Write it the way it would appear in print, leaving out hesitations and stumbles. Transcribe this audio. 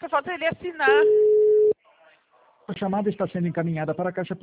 só falta ele assinar. A chamada está sendo encaminhada para a caixa